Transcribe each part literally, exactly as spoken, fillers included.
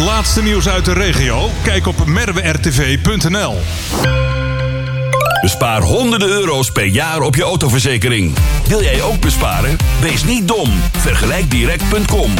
laatste nieuws uit de regio? Kijk op merwe r t v punt n l. Bespaar honderden euro's per jaar op je autoverzekering. Wil jij ook besparen? Wees niet dom. vergelijk direct punt com.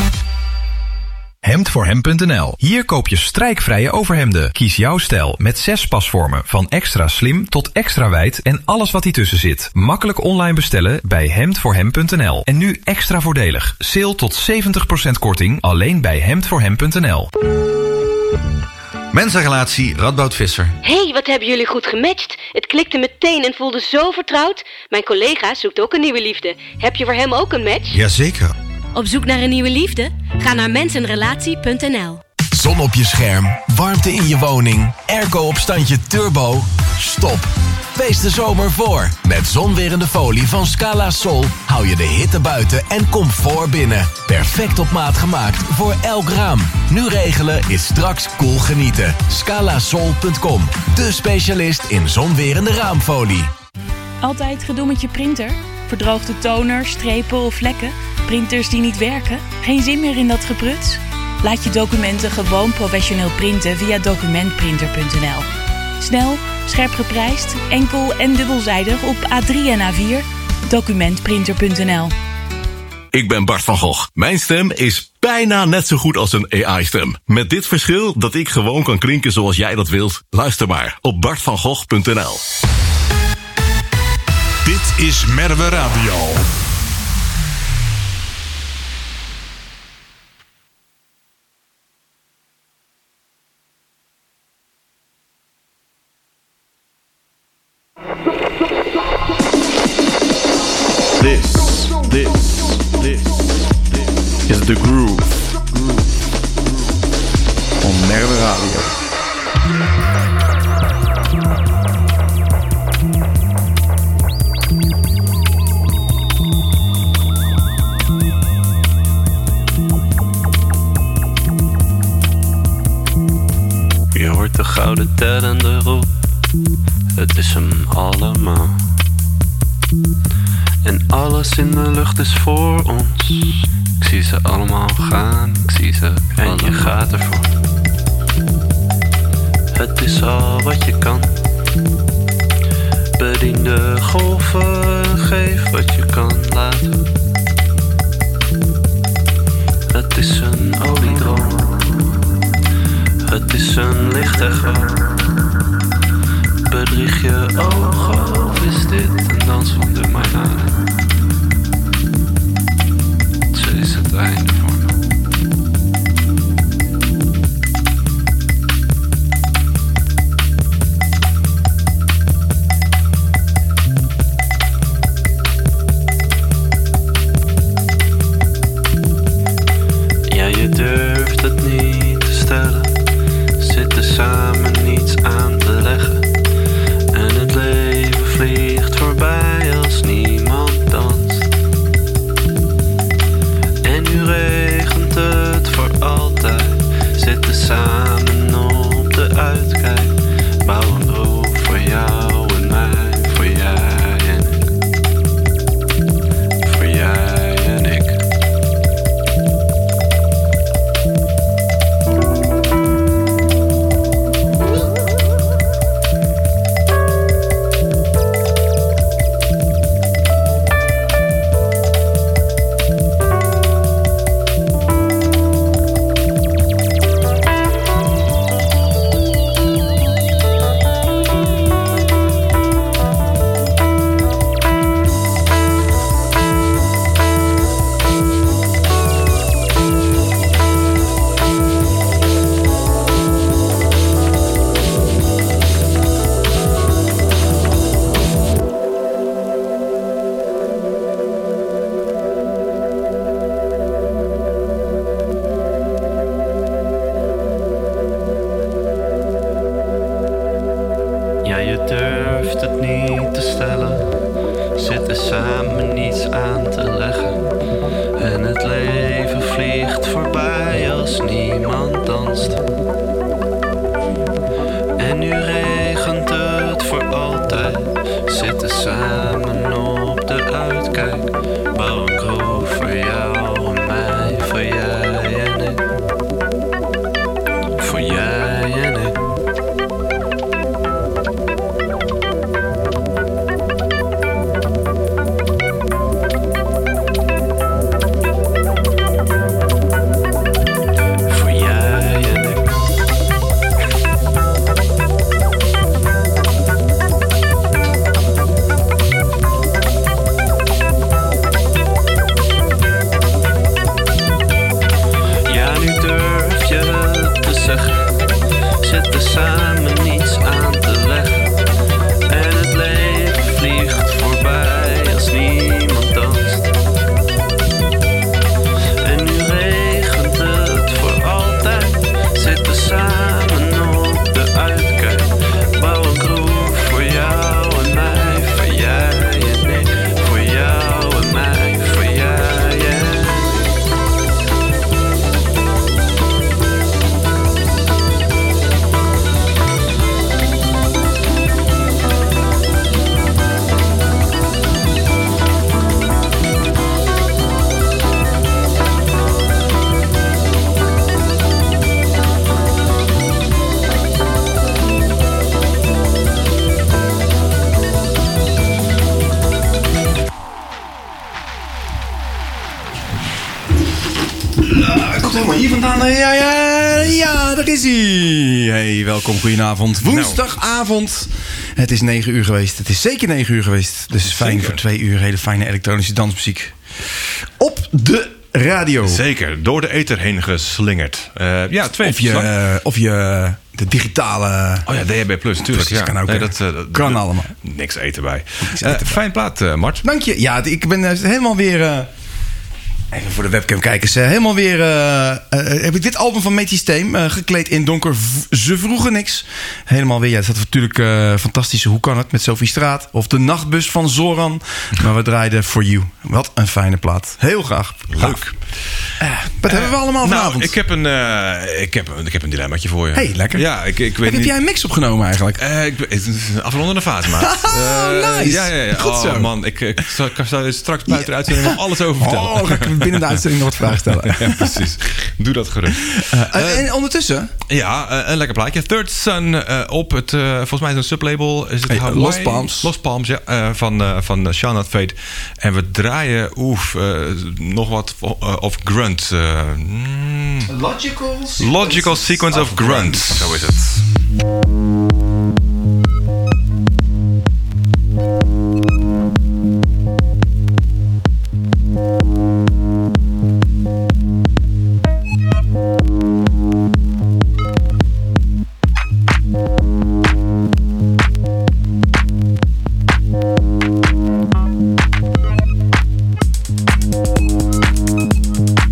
hemd voor hem punt n l. Hier koop je strijkvrije overhemden. Kies jouw stijl met zes pasvormen. Van extra slim tot extra wijd en alles wat ertussen zit. Makkelijk online bestellen bij hemd voor hem punt n l. En nu extra voordelig. Sale tot zeventig procent korting alleen bij hemd voor hem punt n l. Mensenrelatie Radboud Visser. Hey, wat hebben jullie goed gematcht. Het klikte meteen en voelde zo vertrouwd. Mijn collega zoekt ook een nieuwe liefde. Heb je voor hem ook een match? Jazeker. Op zoek naar een nieuwe liefde? Ga naar mensenrelatie punt n l. Zon op je scherm, warmte in je woning, airco op standje turbo. Stop. Wees de zomer voor. Met zonwerende folie van Scala Sol hou je de hitte buiten en comfort binnen. Perfect op maat gemaakt voor elk raam. Nu regelen is straks cool genieten. scala sol punt com, de specialist in zonwerende raamfolie. Altijd gedoe met je printer? Verdroogde toner, strepen of vlekken? Printers die niet werken? Geen zin meer in dat gepruts? Laat je documenten gewoon professioneel printen via documentprinter punt n l. Snel, scherp geprijsd, enkel en dubbelzijdig op A drie en A vier. documentprinter punt n l. Ik ben Bart van Gogh. Mijn stem is bijna net zo goed als een A I-stem. Met dit verschil dat ik gewoon kan klinken zoals jij dat wilt. Luister maar op bart van gogh punt n l. Dit is Merwe Radio. This, this, this, this is the groove, groove on Merwe Radio. Je hoort de gouden tellende roep, het is hem allemaal. En alles in de lucht is voor ons. Ik zie ze allemaal gaan, ik zie ze en je gaat ervoor. Het is al wat je kan. Bedien de golven, geef wat je kan laten. Het is een oliedroom. Het is een licht echo. Bedrieg je ogen, of is dit een dans van de Maynard? Ze is het einde voor me. Ja, je durft het niet te stellen. Zitten samen niets aan te leggen. En het leven vliegt voorbij als niemand danst. En nu regent het voor altijd. Zitten samen op de uitkijk. Bouw een bro voor jou en mij. Voor jij en ik. Voor jij en ik. Ja, je durft het niet te stellen. Zitten samen niets aan te leggen. En het leven vliegt voorbij als niemand danst. En nu regent het voor altijd. Zitten samen op de uitkijk. Bouw een groef voor jou en mij, voor jij en ik. Godverdomme, hier vandaan. Ja, ja, ja, daar is hij. Hey, welkom, goedenavond. Woensdagavond. Het is negen uur geweest. Het is zeker negen uur geweest. Dus het is fijn voor twee uur hele fijne elektronische dansmuziek. Op de radio. Zeker, door de ether heen geslingerd. Uh, ja, twee Of je, uh, of je de digitale... Oh ja, D H B plus, natuurlijk. Precies, ja. kan ook. Nee, dat, uh, dat, kan dat, allemaal. Niks eten bij. Niks Uh, eten bij. fijn plaat, uh, Mart. Dank je. Ja, ik ben uh, helemaal weer... Uh, Even voor de webcam-kijkers. Uh, helemaal weer uh, uh, heb ik dit album van Metis Theme uh, gekleed in donker. V- Ze vroegen niks. Helemaal weer. Ja, het staat natuurlijk uh, fantastische Hoe kan het met Sophie Straat. Of de Nachtbus van Zoran. Maar we draaiden For You. Wat een fijne plaat. Heel graag. Leuk. Uh, wat uh, hebben we allemaal vanavond? Nou, ik heb een, uh, ik heb, ik heb een dilemmaatje voor je. Hey, lekker. Ja, ik, ik weet heb niet... jij een mix opgenomen eigenlijk? Uh, ik, het is een afrondende fase, maat. Oh, uh, nice. Ja, ja, ja. Goed oh, zo. man, ik, ik, zal, ik zal je straks buiten de uitzending nog alles over vertellen. Oh, ga ik binnen de uitzending nog wat vragen stellen. Ja, precies. Doe dat gerust. Uh, uh, en ondertussen? Ja, uh, een lekker plaatje. Third Sun uh, op het, uh, volgens mij is het een sublabel. Is het Hey, Hawaii? Lost Palms. Lost Palms, ja. Uh, van, uh, van Shall Not Fade. En we draaien, oef, uh, nog wat uh, of grunt. Uh, mm, Logical Sequence, Logical sequence of, of grunt. Zo is het.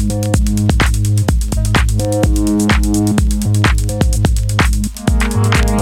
We'll be right back.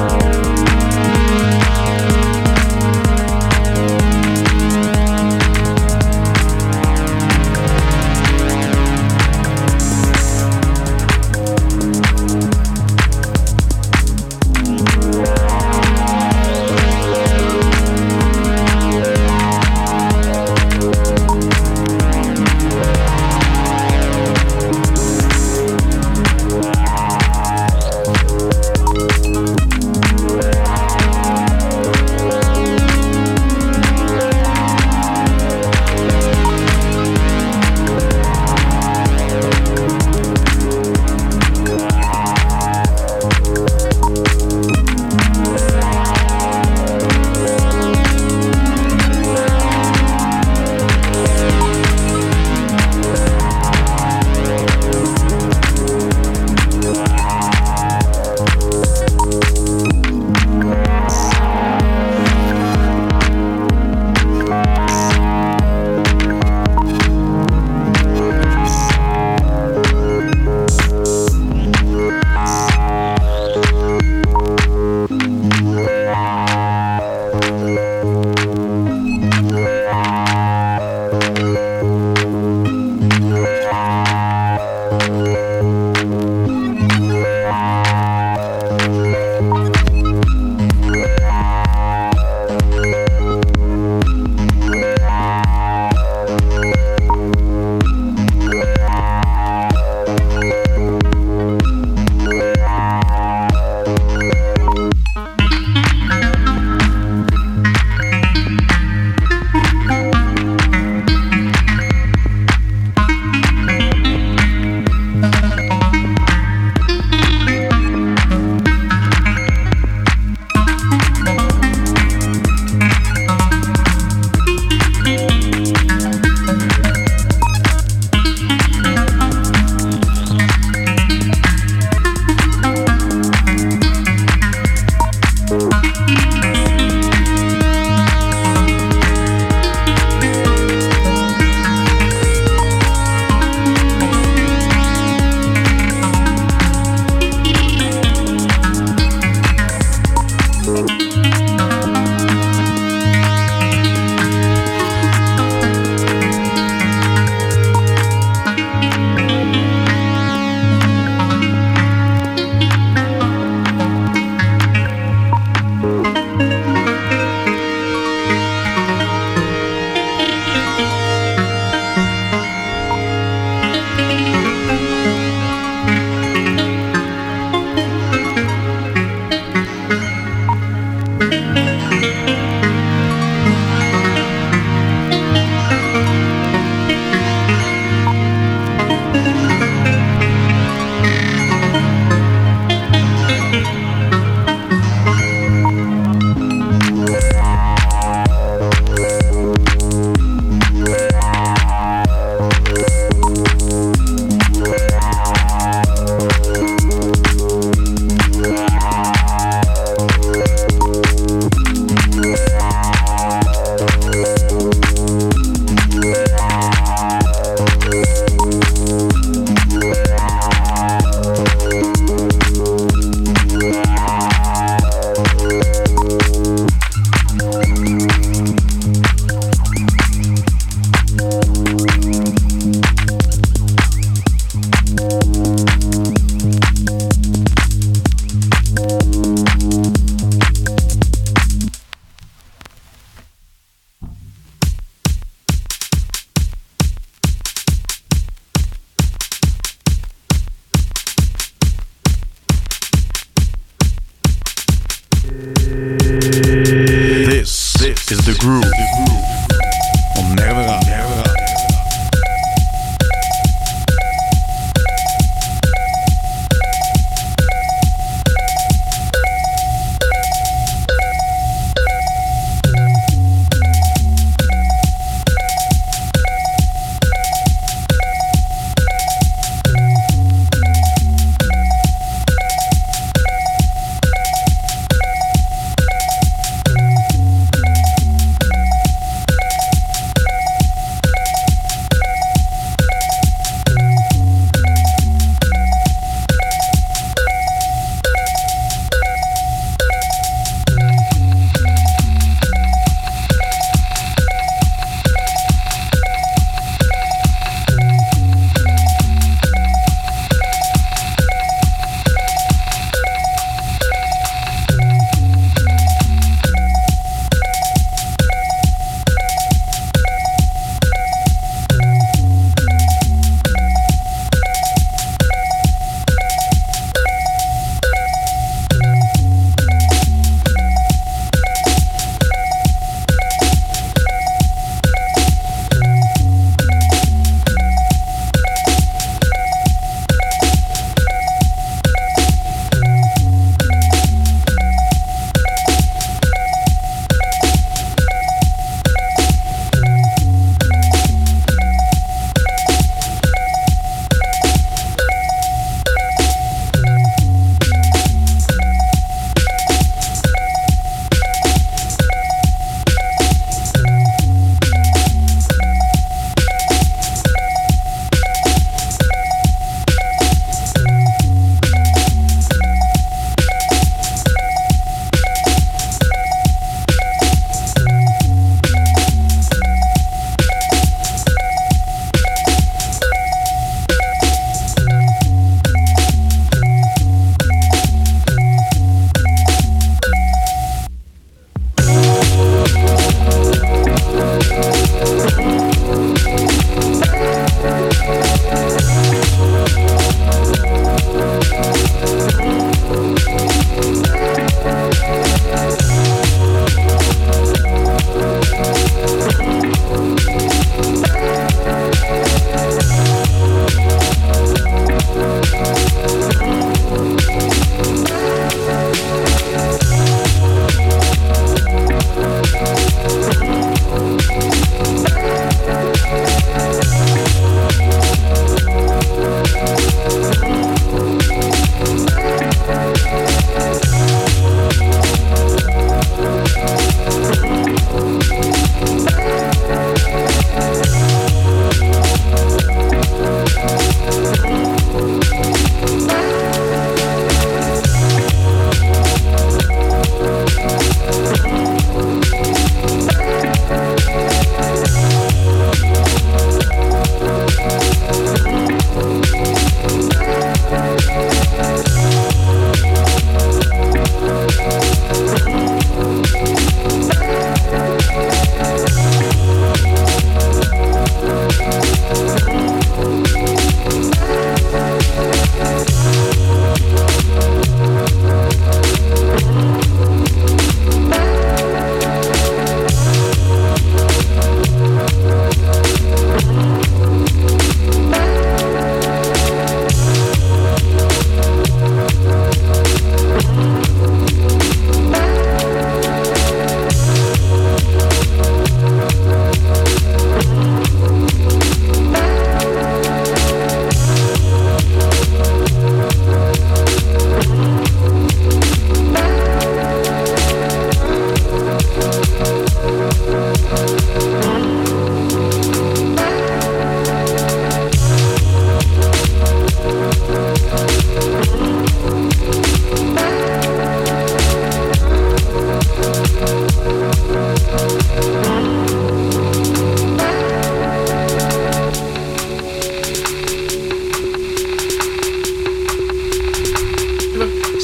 Groove. Van Nervera. Nervera.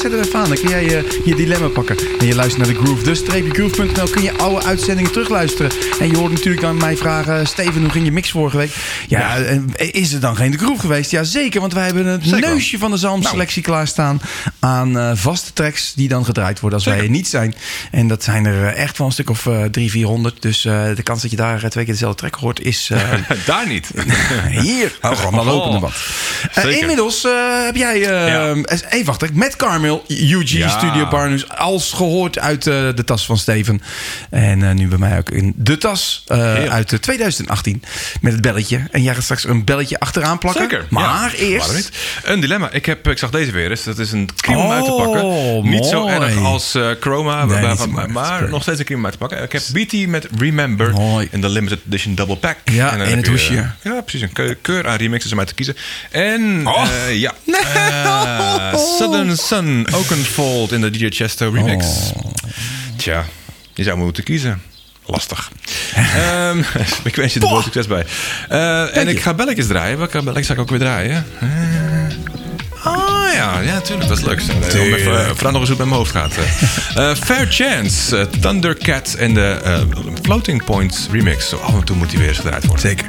zet er even aan. Dan kun jij uh, je dilemma pakken. En je luistert naar de Groove. Dus streepje groove punt n l kun je oude uitzendingen terugluisteren. En je hoort natuurlijk aan mij vragen... Steven, hoe ging je mix vorige week? Ja, ja. Is er dan geen de Groove geweest? Ja, zeker. Want wij hebben het zeker neusje van de zalmselectie nou. klaarstaan... aan uh, vaste tracks die dan gedraaid worden als zeker. wij er niet zijn. En dat zijn er uh, echt wel een stuk of uh, drie, vierhonderd. Dus uh, de kans dat je daar uh, twee keer dezelfde track hoort is... Uh, daar niet. Hier. Oh, gewoon maar lopende band. Uh, inmiddels uh, heb jij... Uh, ja. Even wachten. Met Carmel, U G ja. Studio Partners... als gehoord uit uh, de tas van Steven. En uh, nu bij mij ook in de tas uh, uit uh, twintig achttien. Met het belletje. En jij gaat straks een belletje achteraan plakken. Zeker. Maar ja. eerst... Niet. Een dilemma. Ik, heb, ik zag deze weer eens. Dat is een crime om uit te pakken. Oh, niet mooi. zo erg als uh, Chroma. Nee, maar maar, maar, maar nog steeds een crime om uit te pakken. Ik heb B T met Remember. Mooi. In de limited edition double pack. Ja, en in het hoesje. Uh, ja, precies. Een keur aan remixes om uit te kiezen. En oh. uh, ja. Uh, Southern Sun Oakenfold in de D J Chesto remix. Oh. Tja, je zou moeten kiezen. Lastig. um, ik wens je er veel succes bij. Uh, en ik ga belletjes draaien. Welke belletjes ga ik ook weer draaien? Uh, ah ja, ja, tuurlijk. Dat is leuk. Uh, om even, uh, vooral nog eens hoe het met mijn hoofd gaat. Uh, Fair Chance, uh, Thundercat en de uh, Floating Points remix. Zo af en toe moet die weer eens gedraaid worden. Zeker.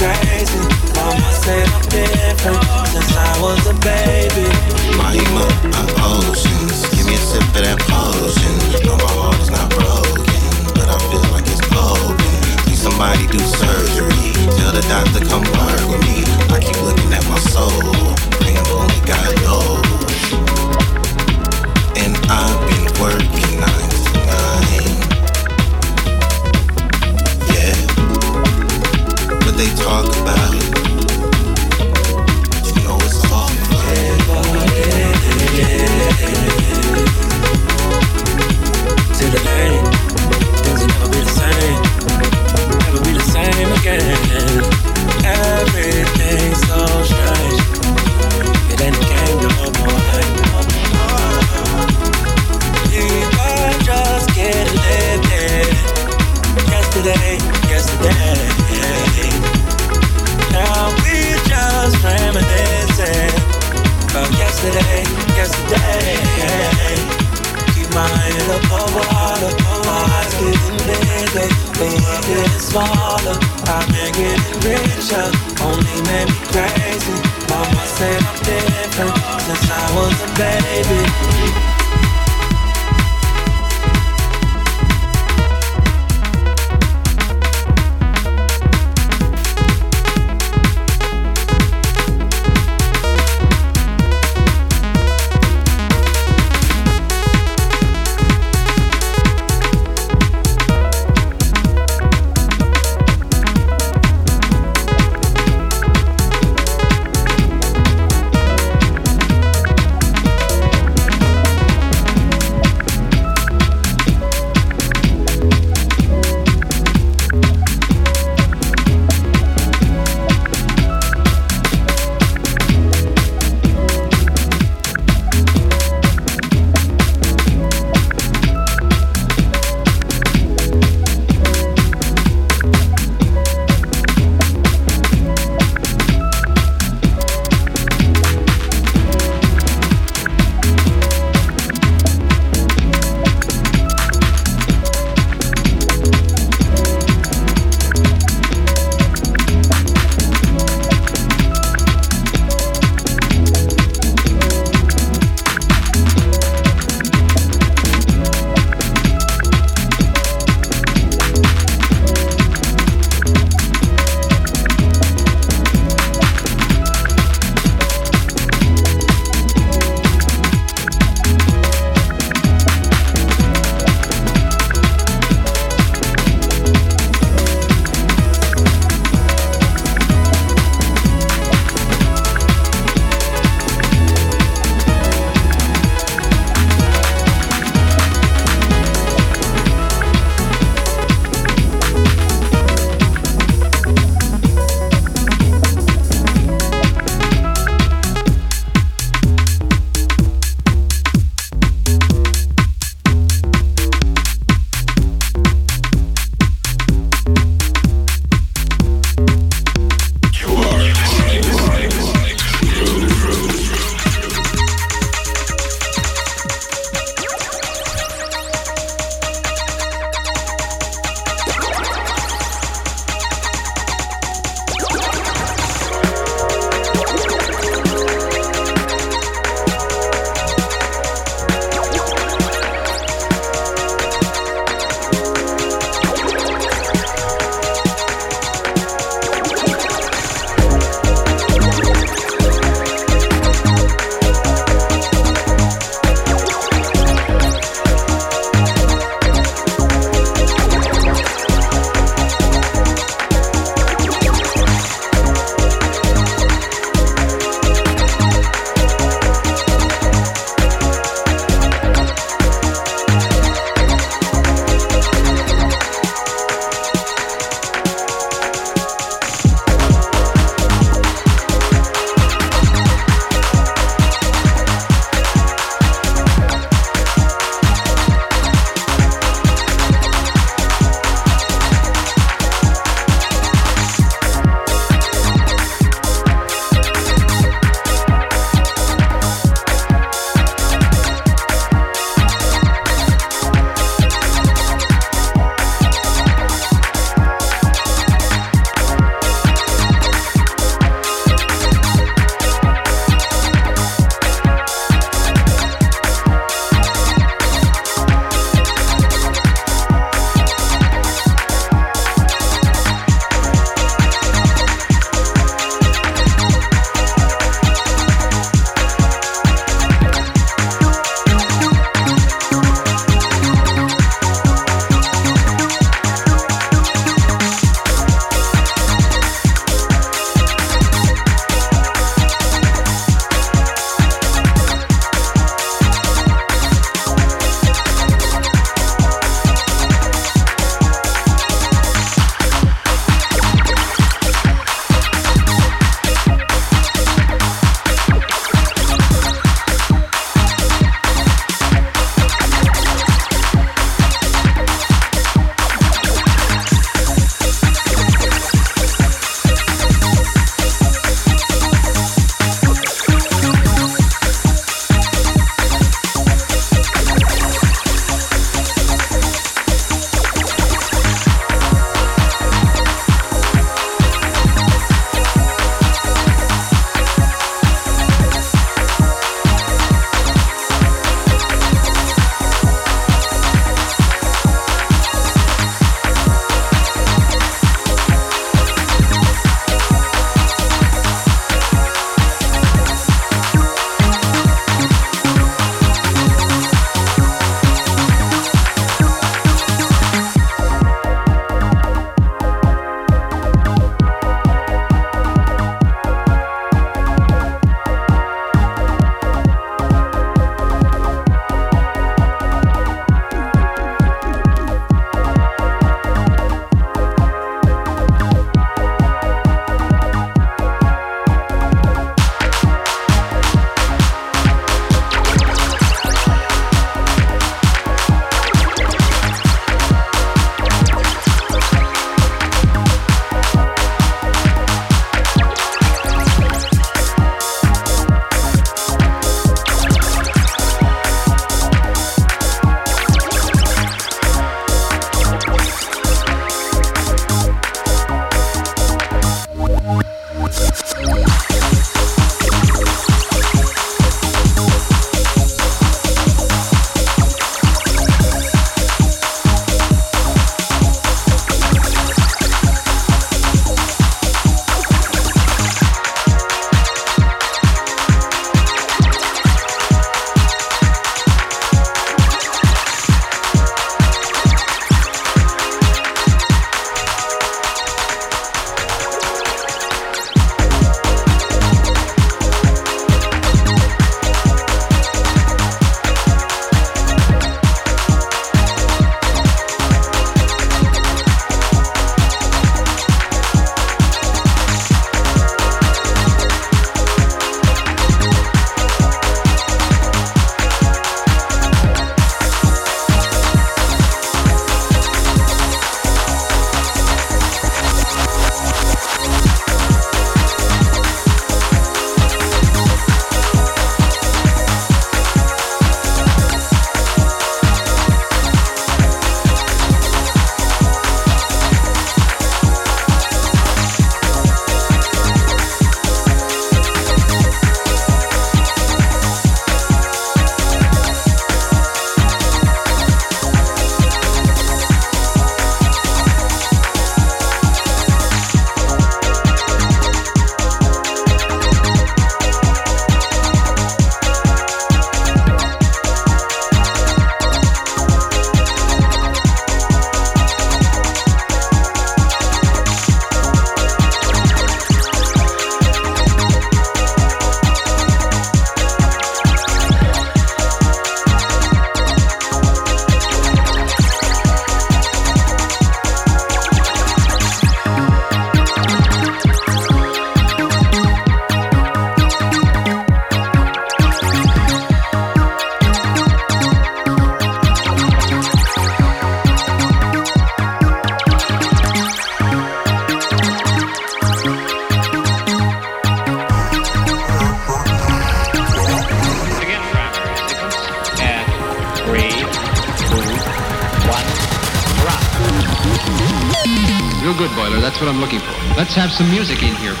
Real good, Boiler. That's what I'm looking for. Let's have some music in here.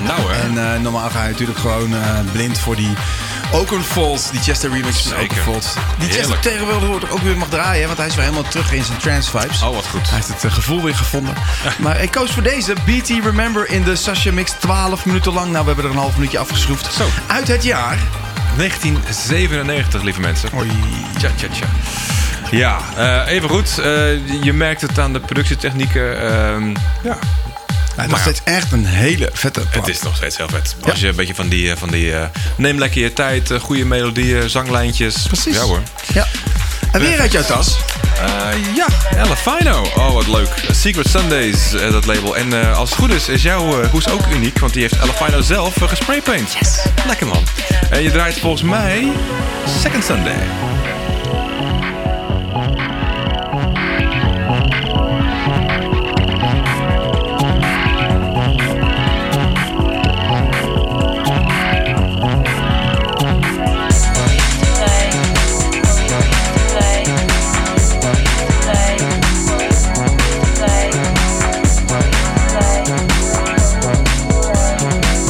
Nou hè. En uh, normaal ga je natuurlijk gewoon uh, blind voor die Oakenfold, die Chester remix van Oakenfold. Die Chester tegenwoordig ook weer mag draaien, hè, want hij is weer helemaal terug in zijn trance vibes. Oh, wat goed. Hij heeft het uh, gevoel weer gevonden. Maar ik koos voor deze, B T Remember in de Sasha Mix, twaalf minuten lang. Nou, we hebben er een half minuutje afgeschroefd. Zo. Uit het jaar negentien zevenennegentig, lieve mensen. Oei. Tja, tja, tja. Ja, uh, even goed. Uh, je merkt het aan de productietechnieken. Uh, ja. Ja, het is nog steeds echt een hele vette plaat. Het is nog steeds heel vet. Als ja. je een beetje van die, van die uh, neem lekker je tijd, uh, goede melodieën, zanglijntjes. Precies. Ja hoor. Ja. En weer uit jouw tas? Uh, ja, Ella Fino. Oh, wat leuk. Secret Sundays, uh, dat label. En uh, als het goed is, is jouw uh, hoes ook uniek. Want die heeft Ella Fino zelf uh, gespraypaint. Yes. Lekker man. En je draait volgens mij Second Sunday.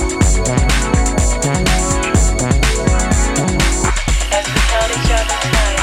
As we count each other time.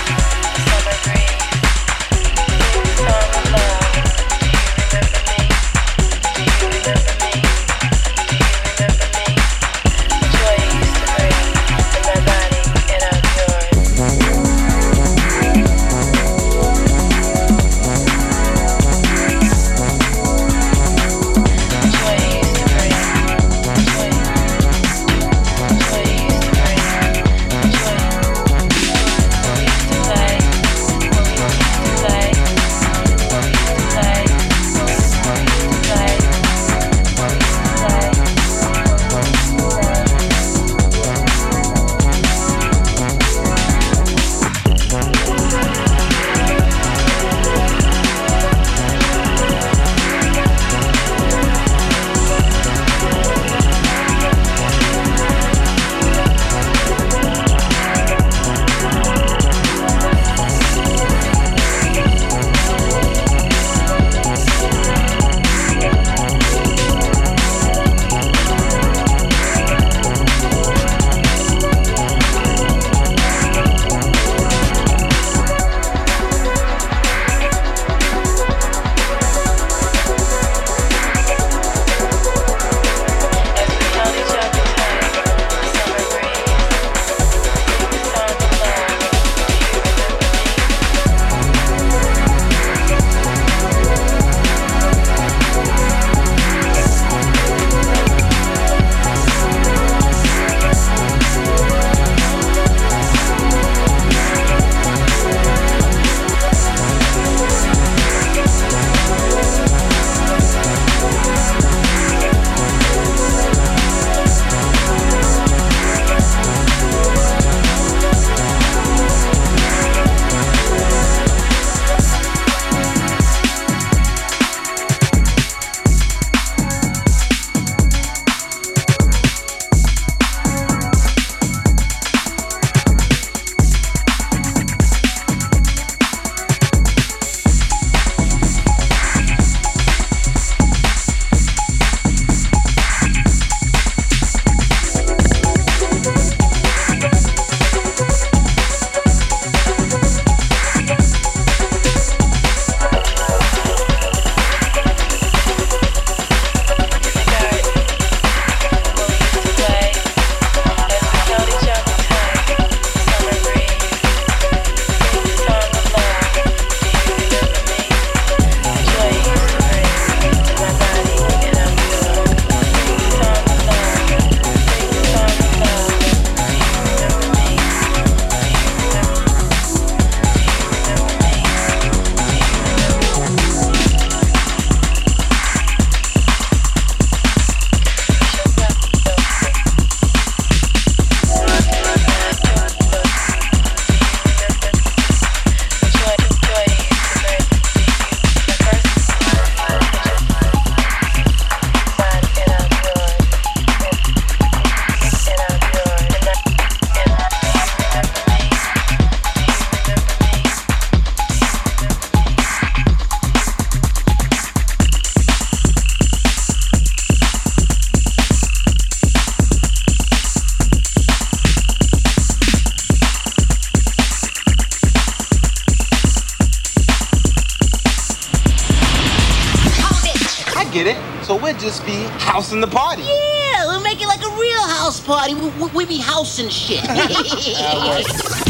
get it. So we'll just be housing the party. Yeah, we'll make it like a real house party. We, we, we be housing shit.